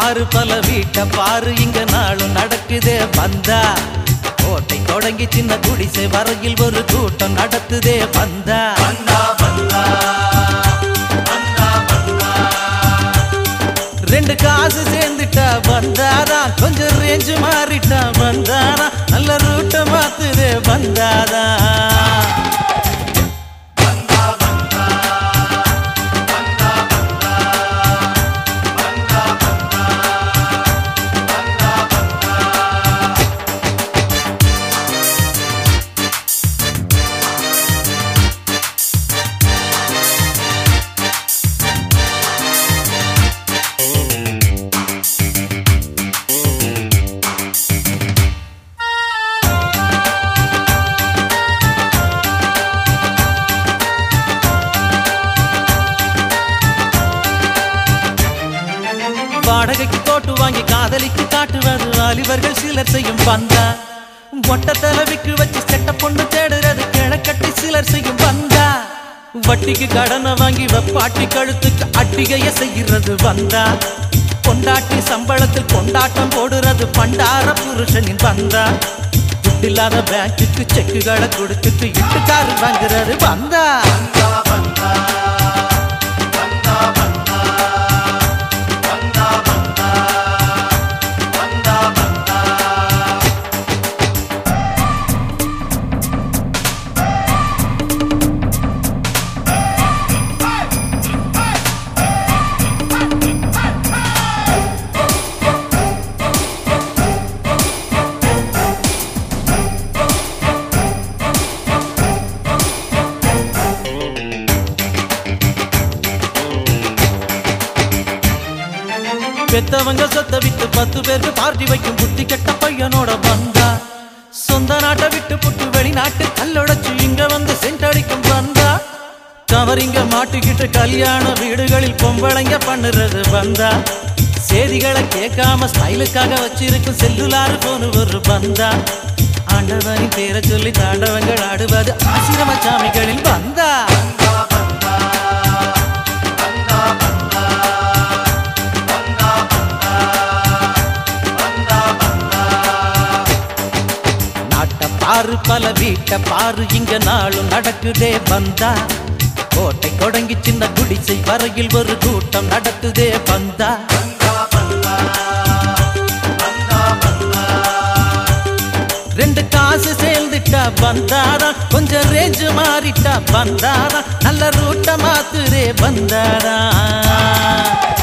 பாரு பல வீட்ட பாரு இங்க நாளும் நடக்குதே வந்தா கோட்டை தொடங்கி சின்ன குடிசை வரையில் ஒரு கூட்டம் நடத்துதே வந்தா ரெண்டு காசு சேர்ந்துட்டா வந்தாரா கொஞ்சம் ரேஞ்சு மாறிட்டா வந்தாரா நல்ல ரூட்ட மாத்துதே வந்தாரா வாடகைக்கு தோட்டு வாங்கி காதலிக்கு காட்டுவது வாலிபர்கள் சிலர் செய்யும் பந்தா ஒட்ட தலைவிக்கு வச்சு செட்ட பொண்ணு தேடுறது கிழக்கட்டி சிலர் செய்யும் பந்தா வட்டிக்கு கடனை வாங்கி வெப்பாட்டி கழுத்துக்கு அட்டிகைய செய்கிறது வந்தா கொண்டாட்டி சம்பளத்தில் கொண்டாட்டம் போடுறது பண்டார புருஷனின் பந்தா துட்டில்லாத பேங்குக்கு செக்குகளை கொடுத்துட்டு இட்டுக்காரு வாங்குறது வந்தா பெத்தவங்க சொத்த விட்டு 10 பேருக்கு பார்ட்டி வைக்கும் புத்தி கெட்ட பையனோட வந்தா சொந்த நாட்டை விட்டு புட்டு வெளிநாட்டு கல்லொடைச்சு இங்க வந்து சென்றடிக்கும் வந்தா கவரிங்க மாட்டிக்கிட்டு கல்யாண வீடுகளில் பொம்பளைங்க பண்ணுறது வந்தா செய்திகளை கேட்காம ஸ்டைலுக்காக வச்சிருக்கும் செல்லுலாறு போன ஒரு வந்தா ஆண்டவனின் பேரை சொல்லி தாண்டவங்கள் ஆடுவது ஆசிரம சாமிகளில் வந்தா பாரு பல வீட்ட பாரு இங்க நாளும் நடக்குதே வந்தா கோட்டை தொடங்கி சின்ன குடிசை வரையில் ஒரு கூட்டம் நடத்துதே வந்தா ரெண்டு காசு சேர்ந்துட்டா வந்தாரா கொஞ்சம் ரேஞ்சு மாறிட்டா வந்தாரா நல்ல ரூட்ட மாத்துதே வந்தாரா